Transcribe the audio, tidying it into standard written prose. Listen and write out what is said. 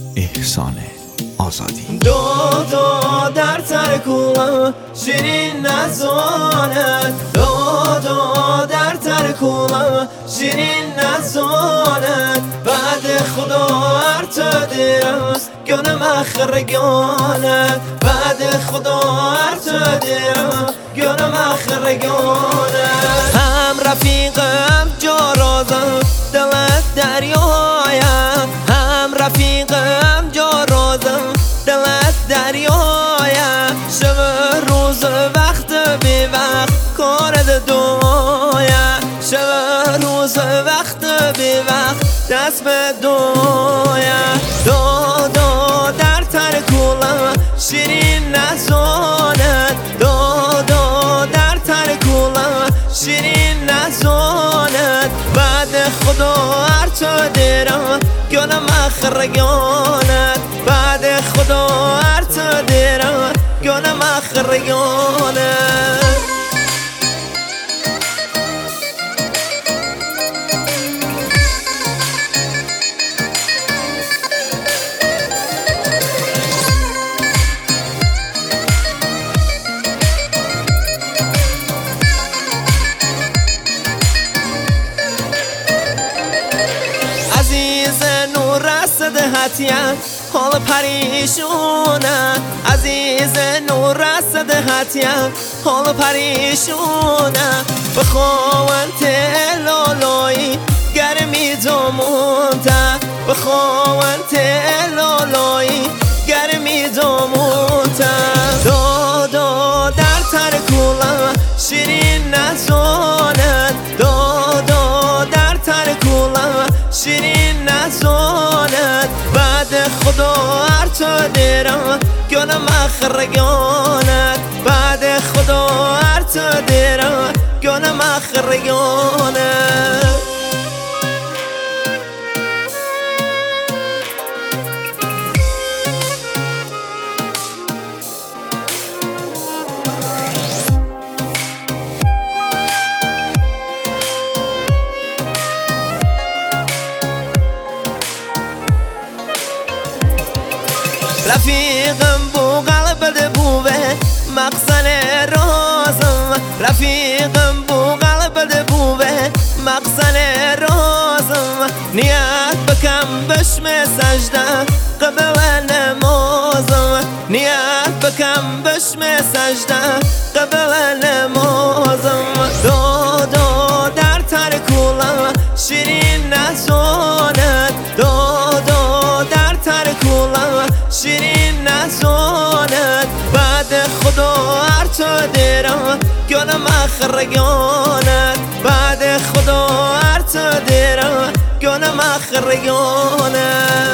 احسان آزادی. دو در تر کوه شیرین نزانه، دو در تر کوه شیرین نزانه، بعد خدا هر تو دیرم گنم اخرگانه، بعد خدا هر تو دیرم گنم اخرگانه. هم رفیقم جا رازم دلت دریایم، هم رفیقم جا رازم دلت دریایم، شب روز وقت بی وقت کارد دعایم، شب روز وقت بی وقت دست به دعایم. دو در تر کولم شیرین نزانه، دو در تر کولم شیرین نزانه، بعد خدا هر تو دیرم گنم اخرگانه، بعد خدا هر تو دیرم گنم اخرگانه. حال پریشونه عزیز نور رسد هتیم، حال پریشونه بخوان تلالایی گرمی دومونته، بخوان تلالایی گرمی دومونته. دو در تر کولم شیرین نزانه، دو در تر کولم شیرین نزانه، بعد خدا هر تو دیرم گنم اخرگانه، بعد خدا هر تو دیرم گنم اخرگانه. رفیقم بو قلب بوه مقصن رازم، رفیقم بو قلب بوه مقصن رازم، نیت بکم بشم سجده قبل نمازم، نیت بکم بشم سجده قبل نمازم. دو در تر کولم شیرین نزانه، دو در تر کولم شیرین نزانه، بعد خدا هر تو دیرم گنم اخرگانه، بعد خدا هر تو دیرم گنم اخرگانه.